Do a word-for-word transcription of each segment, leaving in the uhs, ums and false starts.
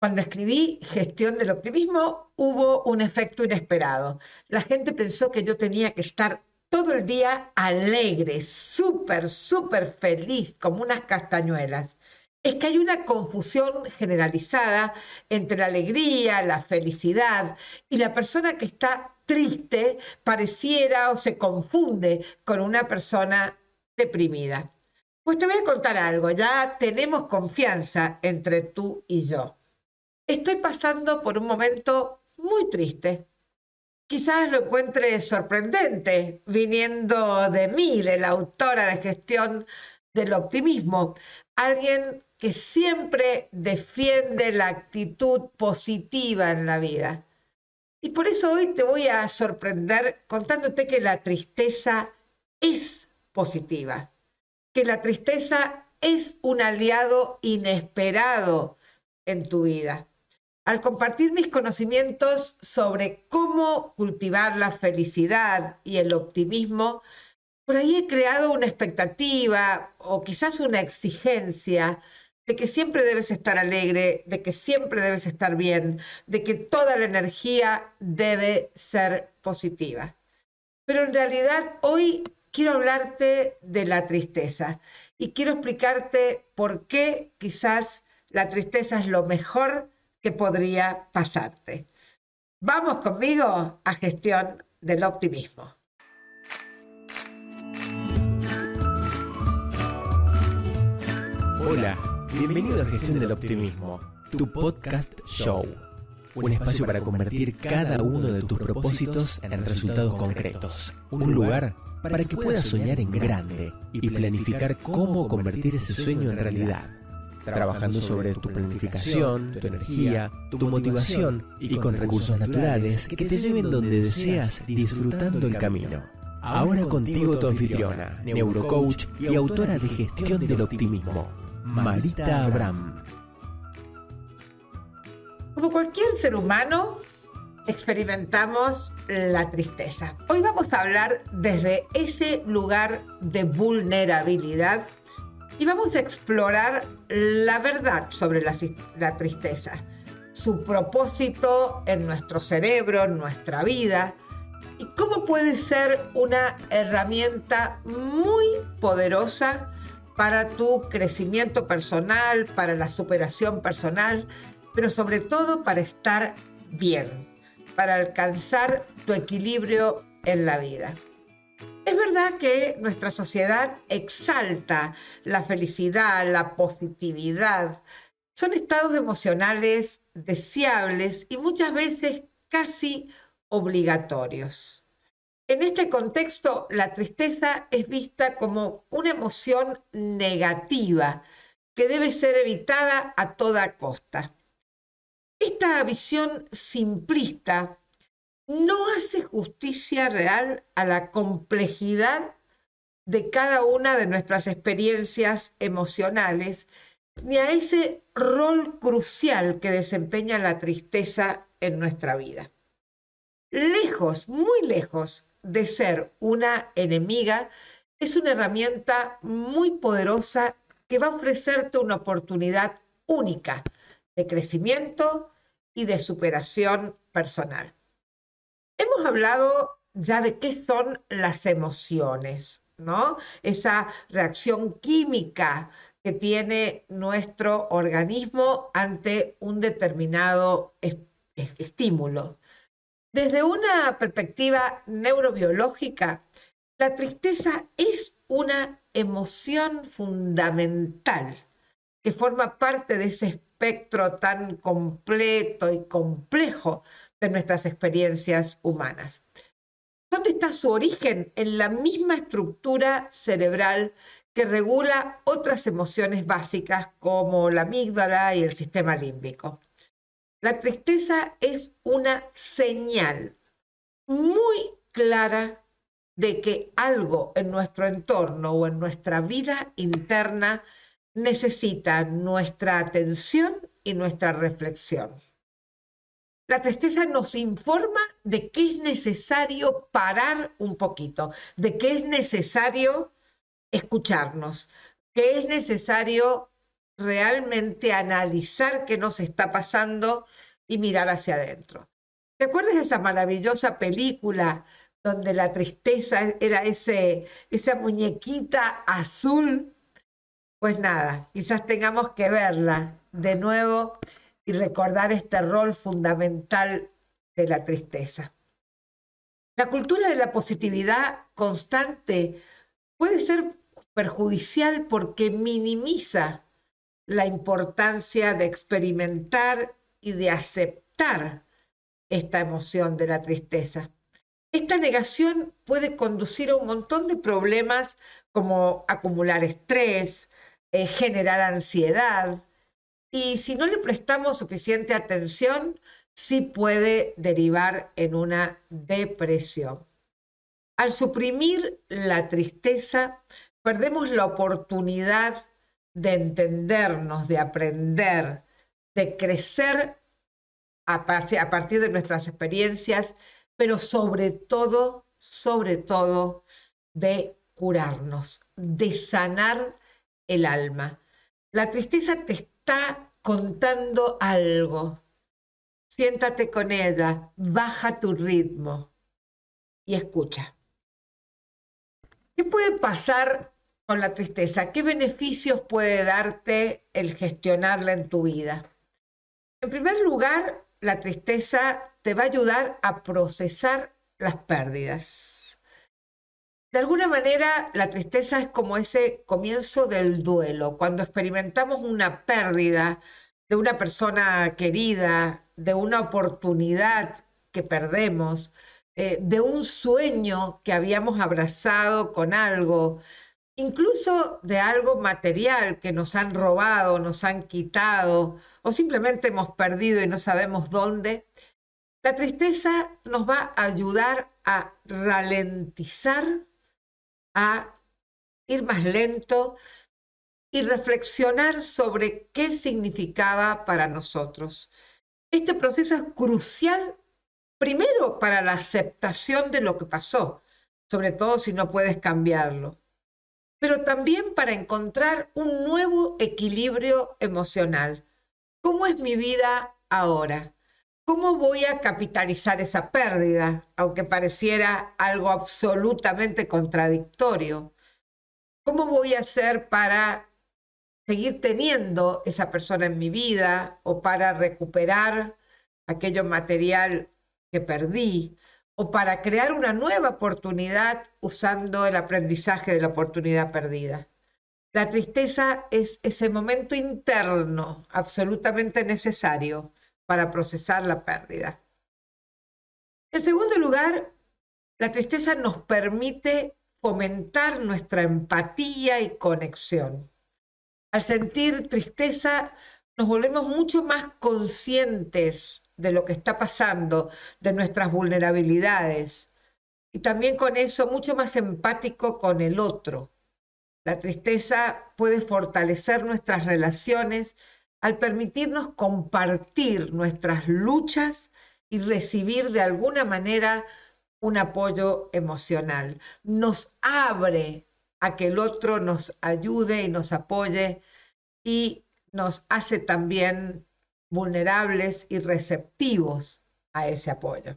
Cuando escribí Gestión del Optimismo, hubo un efecto inesperado. La gente pensó que yo tenía que estar todo el día alegre, súper, súper feliz, como unas castañuelas. Es que hay una confusión generalizada entre la alegría, la felicidad, y la persona que está triste pareciera o se confunde con una persona deprimida. Pues te voy a contar algo, ya tenemos confianza entre tú y yo. Estoy pasando por un momento muy triste. Quizás lo encuentre sorprendente viniendo de mí, de la autora de Gestión del Optimismo, alguien que siempre defiende la actitud positiva en la vida. Y por eso hoy te voy a sorprender contándote que la tristeza es positiva, que la tristeza es un aliado inesperado en tu vida. Al compartir mis conocimientos sobre cómo cultivar la felicidad y el optimismo, por ahí he creado una expectativa o quizás una exigencia de que siempre debes estar alegre, de que siempre debes estar bien, de que toda la energía debe ser positiva. Pero en realidad hoy quiero hablarte de la tristeza y quiero explicarte por qué quizás la tristeza es lo mejor que podría pasarte. Vamos conmigo a Gestión del Optimismo. Hola, bienvenido a Gestión del Optimismo, tu podcast show. Un espacio para convertir cada uno de tus propósitos en resultados concretos. Un lugar para que puedas soñar en grande y planificar cómo convertir ese sueño en realidad. Trabajando sobre tu planificación, tu energía, tu motivación y con recursos naturales que te lleven donde deseas disfrutando el camino. Ahora contigo tu anfitriona, neurocoach y autora de Gestión del Optimismo, Marita Abraham. Como cualquier ser humano, experimentamos la tristeza. Hoy vamos a hablar desde ese lugar de vulnerabilidad y vamos a explorar la verdad sobre la, la tristeza, su propósito en nuestro cerebro, en nuestra vida, y cómo puede ser una herramienta muy poderosa para tu crecimiento personal, para la superación personal, pero sobre todo para estar bien, para alcanzar tu equilibrio en la vida. Es verdad que nuestra sociedad exalta la felicidad, la positividad. Son estados emocionales deseables y muchas veces casi obligatorios. En este contexto, la tristeza es vista como una emoción negativa que debe ser evitada a toda costa. Esta visión simplista no hace justicia real a la complejidad de cada una de nuestras experiencias emocionales, ni a ese rol crucial que desempeña la tristeza en nuestra vida. Lejos, muy lejos de ser una enemiga, es una herramienta muy poderosa que va a ofrecerte una oportunidad única de crecimiento y de superación personal. Hemos hablado ya de qué son las emociones, ¿no? Esa reacción química que tiene nuestro organismo ante un determinado estímulo. Desde una perspectiva neurobiológica, la tristeza es una emoción fundamental que forma parte de ese espectro tan completo y complejo de nuestras experiencias humanas. ¿Dónde está su origen? En la misma estructura cerebral que regula otras emociones básicas como la amígdala y el sistema límbico. La tristeza es una señal muy clara de que algo en nuestro entorno o en nuestra vida interna necesita nuestra atención y nuestra reflexión. La tristeza nos informa de que es necesario parar un poquito, de que es necesario escucharnos, que es necesario realmente analizar qué nos está pasando y mirar hacia adentro. ¿Te acuerdas de esa maravillosa película donde la tristeza era ese, esa muñequita azul? Pues nada, quizás tengamos que verla de nuevo y recordar este rol fundamental de la tristeza. La cultura de la positividad constante puede ser perjudicial porque minimiza la importancia de experimentar y de aceptar esta emoción de la tristeza. Esta negación puede conducir a un montón de problemas como acumular estrés, eh, generar ansiedad, y si no le prestamos suficiente atención, sí puede derivar en una depresión. Al suprimir la tristeza, perdemos la oportunidad de entendernos, de aprender, de crecer a partir, a partir de nuestras experiencias, pero sobre todo, sobre todo, de curarnos, de sanar el alma. La tristeza te está contando algo. Siéntate con ella, baja tu ritmo y escucha. ¿Qué puede pasar con la tristeza? ¿Qué beneficios puede darte el gestionarla en tu vida? En primer lugar, la tristeza te va a ayudar a procesar las pérdidas. De alguna manera, la tristeza es como ese comienzo del duelo, cuando experimentamos una pérdida de una persona querida, de una oportunidad que perdemos, eh, de un sueño que habíamos abrazado con algo, incluso de algo material que nos han robado, nos han quitado o simplemente hemos perdido y no sabemos dónde. La tristeza nos va a ayudar a ralentizar, a ir más lento y reflexionar sobre qué significaba para nosotros. Este proceso es crucial, primero para la aceptación de lo que pasó, sobre todo si no puedes cambiarlo, pero también para encontrar un nuevo equilibrio emocional. ¿Cómo es mi vida ahora? ¿Cómo voy a capitalizar esa pérdida, aunque pareciera algo absolutamente contradictorio? ¿Cómo voy a hacer para seguir teniendo esa persona en mi vida o para recuperar aquello material que perdí o para crear una nueva oportunidad usando el aprendizaje de la oportunidad perdida? La tristeza es ese momento interno absolutamente necesario para procesar la pérdida. En segundo lugar, la tristeza nos permite fomentar nuestra empatía y conexión. Al sentir tristeza, nos volvemos mucho más conscientes de lo que está pasando, de nuestras vulnerabilidades, y también con eso mucho más empático con el otro. La tristeza puede fortalecer nuestras relaciones al permitirnos compartir nuestras luchas y recibir de alguna manera un apoyo emocional. Nos abre a que el otro nos ayude y nos apoye y nos hace también vulnerables y receptivos a ese apoyo.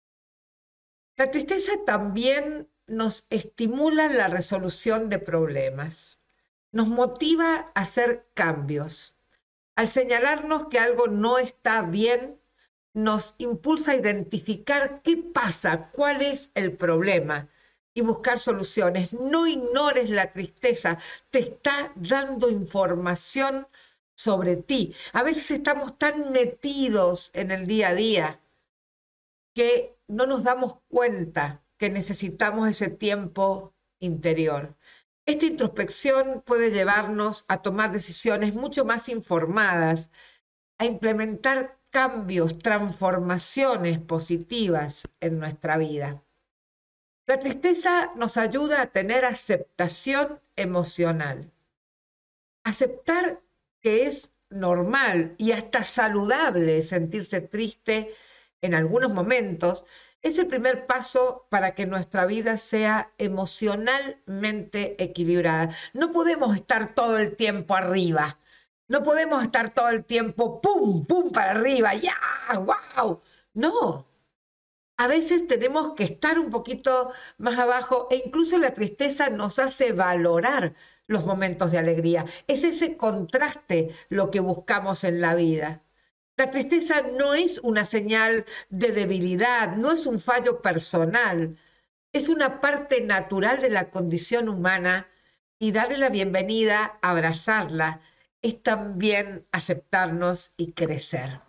La tristeza también nos estimula la resolución de problemas, nos motiva a hacer cambios. Al señalarnos que algo no está bien, nos impulsa a identificar qué pasa, cuál es el problema y buscar soluciones. No ignores la tristeza, te está dando información sobre ti. A veces estamos tan metidos en el día a día que no nos damos cuenta que necesitamos ese tiempo interior. Esta introspección puede llevarnos a tomar decisiones mucho más informadas, a implementar cambios, transformaciones positivas en nuestra vida. La tristeza nos ayuda a tener aceptación emocional. Aceptar que es normal y hasta saludable sentirse triste en algunos momentos es el primer paso para que nuestra vida sea emocionalmente equilibrada. No podemos estar todo el tiempo arriba, No podemos estar todo el tiempo pum, pum para arriba, ya, wow. No. A veces tenemos que estar un poquito más abajo e incluso la tristeza nos hace valorar los momentos de alegría. Es ese contraste lo que buscamos en la vida. La tristeza no es una señal de debilidad, no es un fallo personal, es una parte natural de la condición humana y darle la bienvenida, abrazarla, es también aceptarnos y crecer.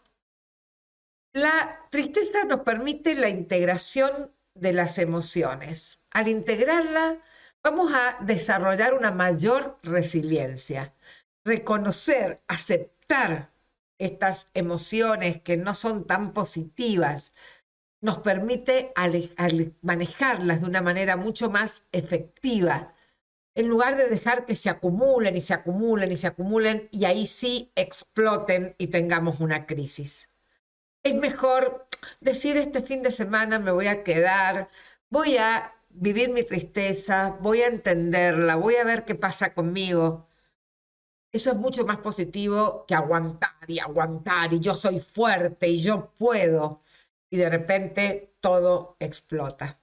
La tristeza nos permite la integración de las emociones. Al integrarla, vamos a desarrollar una mayor resiliencia. Reconocer, aceptar estas emociones que no son tan positivas, nos permite manejarlas de una manera mucho más efectiva, en lugar de dejar que se acumulen y se acumulen y se acumulen y ahí sí exploten y tengamos una crisis. Es mejor decir este fin de semana me voy a quedar, voy a vivir mi tristeza, voy a entenderla, voy a ver qué pasa conmigo. Eso es mucho más positivo que aguantar y aguantar y yo soy fuerte y yo puedo y de repente todo explota.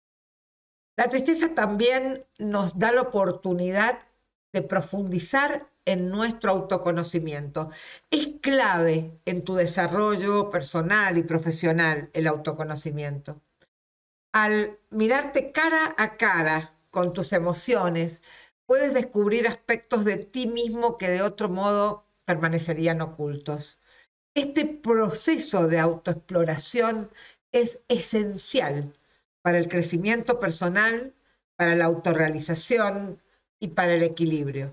La tristeza también nos da la oportunidad de profundizar en nuestro autoconocimiento. Es clave en tu desarrollo personal y profesional el autoconocimiento. Al mirarte cara a cara con tus emociones, puedes descubrir aspectos de ti mismo que de otro modo permanecerían ocultos. Este proceso de autoexploración es esencial para el crecimiento personal, para la autorrealización y para el equilibrio.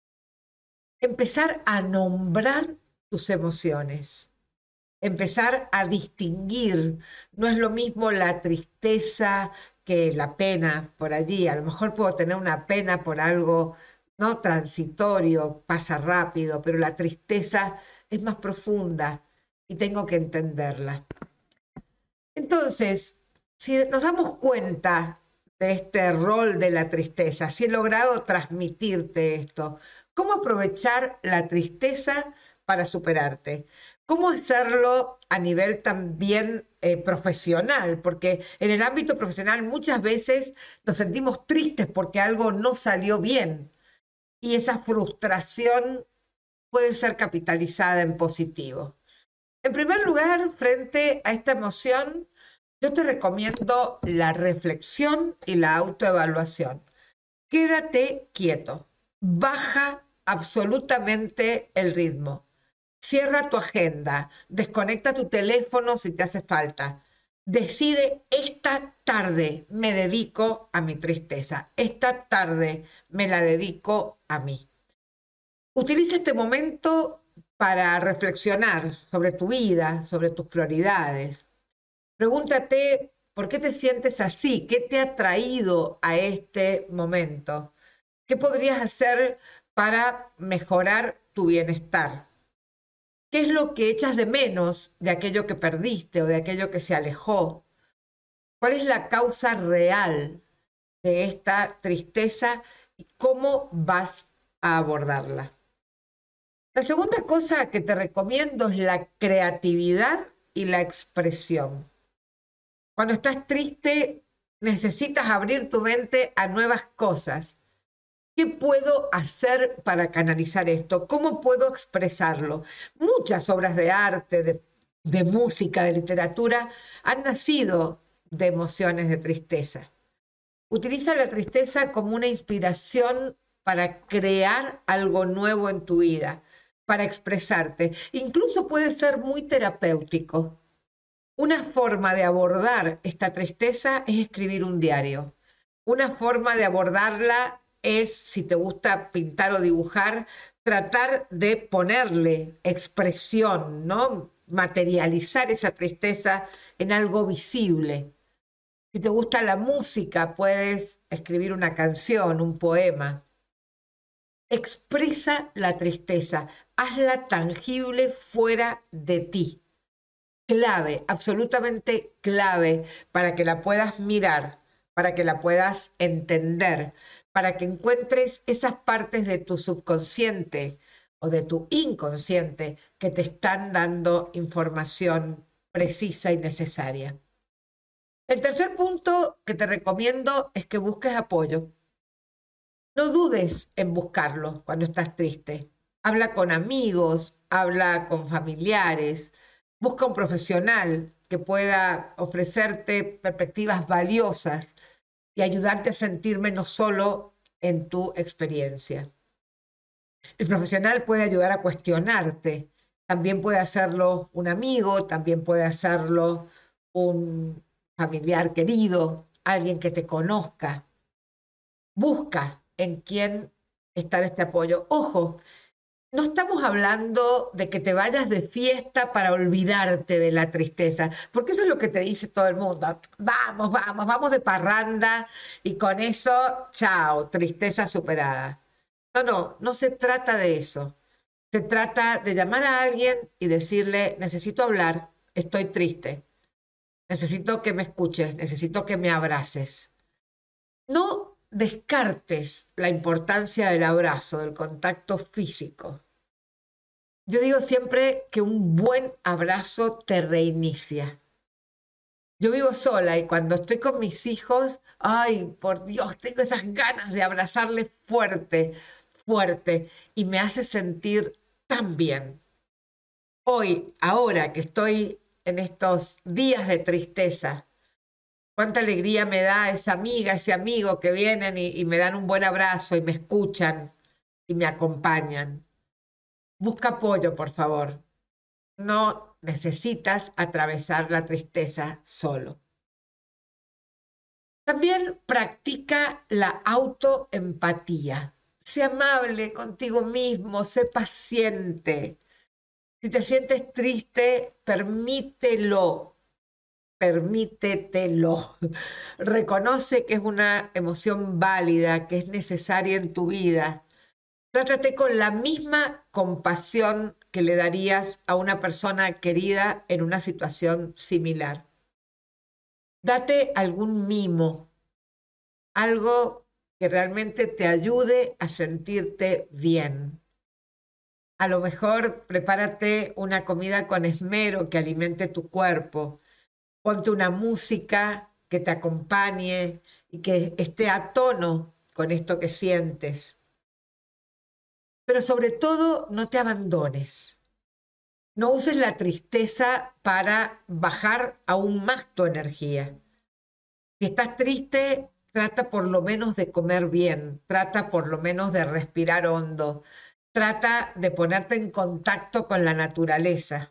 Empezar a nombrar tus emociones, empezar a distinguir. No es lo mismo la tristeza que la pena por allí. A lo mejor puedo tener una pena por algo no transitorio, pasa rápido, pero la tristeza es más profunda y tengo que entenderla. Entonces, si nos damos cuenta de este rol de la tristeza, si he logrado transmitirte esto, ¿cómo aprovechar la tristeza para superarte? ¿Cómo hacerlo a nivel también eh, profesional? Porque en el ámbito profesional muchas veces nos sentimos tristes porque algo no salió bien y esa frustración puede ser capitalizada en positivo. En primer lugar, frente a esta emoción, yo te recomiendo la reflexión y la autoevaluación. Quédate quieto, baja absolutamente el ritmo. Cierra tu agenda, desconecta tu teléfono si te hace falta. Decide, esta tarde me dedico a mi tristeza, esta tarde me la dedico a mí. Utiliza este momento para reflexionar sobre tu vida, sobre tus prioridades. Pregúntate, ¿por qué te sientes así? ¿Qué te ha traído a este momento? ¿Qué podrías hacer para mejorar tu bienestar? ¿Qué es lo que echas de menos de aquello que perdiste o de aquello que se alejó? ¿Cuál es la causa real de esta tristeza y cómo vas a abordarla? La segunda cosa que te recomiendo es la creatividad y la expresión. Cuando estás triste, necesitas abrir tu mente a nuevas cosas. ¿Qué puedo hacer para canalizar esto? ¿Cómo puedo expresarlo? Muchas obras de arte, de, de música, de literatura han nacido de emociones de tristeza. Utiliza la tristeza como una inspiración para crear algo nuevo en tu vida, para expresarte. Incluso puede ser muy terapéutico. Una forma de abordar esta tristeza es escribir un diario. Una forma de abordarla es, si te gusta pintar o dibujar, tratar de ponerle expresión, ¿no? Materializar esa tristeza en algo visible. Si te gusta la música, puedes escribir una canción, un poema. Expresa la tristeza, hazla tangible fuera de ti. Clave, absolutamente clave para que la puedas mirar, para que la puedas entender, para que encuentres esas partes de tu subconsciente o de tu inconsciente que te están dando información precisa y necesaria. El tercer punto que te recomiendo es que busques apoyo. No dudes en buscarlo cuando estás triste. Habla con amigos, habla con familiares, busca un profesional que pueda ofrecerte perspectivas valiosas y ayudarte a sentir menos solo en tu experiencia. El profesional puede ayudar a cuestionarte. También puede hacerlo un amigo, también puede hacerlo un familiar querido, alguien que te conozca. Busca en quién está este apoyo. Ojo, no estamos hablando de que te vayas de fiesta para olvidarte de la tristeza, porque eso es lo que te dice todo el mundo. Vamos, vamos, vamos de parranda y con eso, chao, tristeza superada. No, no, no se trata de eso. Se trata de llamar a alguien y decirle, necesito hablar, estoy triste. Necesito que me escuches, necesito que me abraces. No descartes la importancia del abrazo, del contacto físico. Yo digo siempre que un buen abrazo te reinicia. Yo vivo sola y cuando estoy con mis hijos, ay, por Dios, tengo esas ganas de abrazarles fuerte, fuerte, y me hace sentir tan bien. Hoy, ahora que estoy en estos días de tristeza, cuánta alegría me da esa amiga, ese amigo que vienen y, y me dan un buen abrazo y me escuchan y me acompañan. Busca apoyo, por favor. No necesitas atravesar la tristeza solo. También practica la autoempatía. Sé amable contigo mismo, sé paciente. Si te sientes triste, permítelo. Permítetelo. Reconoce que es una emoción válida, que es necesaria en tu vida. Trátate con la misma compasión que le darías a una persona querida en una situación similar. Date algún mimo, algo que realmente te ayude a sentirte bien. A lo mejor prepárate una comida con esmero que alimente tu cuerpo. Ponte una música que te acompañe y que esté a tono con esto que sientes. Pero sobre todo, no te abandones. No uses la tristeza para bajar aún más tu energía. Si estás triste, trata por lo menos de comer bien, trata por lo menos de respirar hondo, trata de ponerte en contacto con la naturaleza.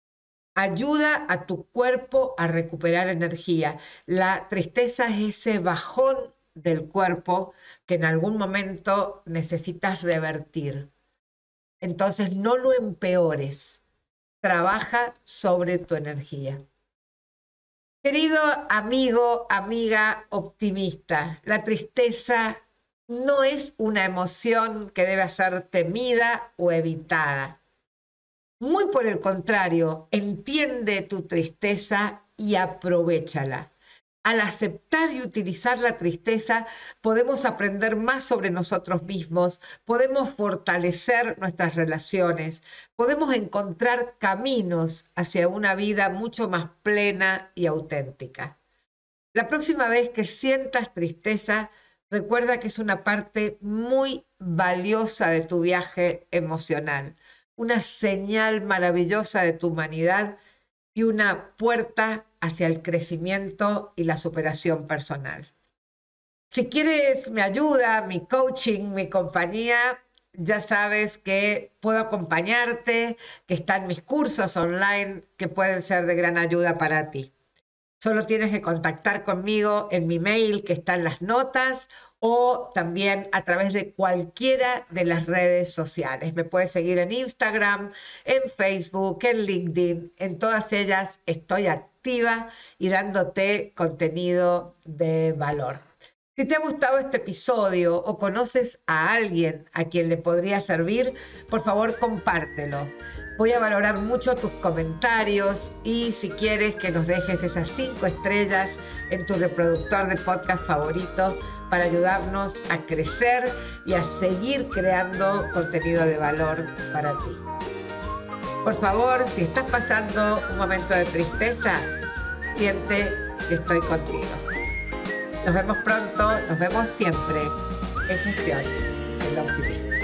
Ayuda a tu cuerpo a recuperar energía. La tristeza es ese bajón del cuerpo que en algún momento necesitas revertir. Entonces no lo empeores. Trabaja sobre tu energía. Querido amigo, amiga optimista, la tristeza no es una emoción que debe ser temida o evitada. Muy por el contrario, entiende tu tristeza y aprovéchala. Al aceptar y utilizar la tristeza, podemos aprender más sobre nosotros mismos, podemos fortalecer nuestras relaciones, podemos encontrar caminos hacia una vida mucho más plena y auténtica. La próxima vez que sientas tristeza, recuerda que es una parte muy valiosa de tu viaje emocional, una señal maravillosa de tu humanidad y una puerta hacia el crecimiento y la superación personal. Si quieres mi ayuda, mi coaching, mi compañía, ya sabes que puedo acompañarte, que están mis cursos online que pueden ser de gran ayuda para ti. Solo tienes que contactar conmigo en mi mail que está en las notas o también a través de cualquiera de las redes sociales. Me puedes seguir en Instagram, en Facebook, en LinkedIn. En todas ellas estoy activa y dándote contenido de valor. Si te ha gustado este episodio o conoces a alguien a quien le podría servir, por favor compártelo. Voy a valorar mucho tus comentarios y si quieres que nos dejes esas cinco estrellas en tu reproductor de podcast favorito para ayudarnos a crecer y a seguir creando contenido de valor para ti. Por favor, si estás pasando un momento de tristeza, siente que estoy contigo. Nos vemos pronto, nos vemos siempre en Gestión del Optimismo.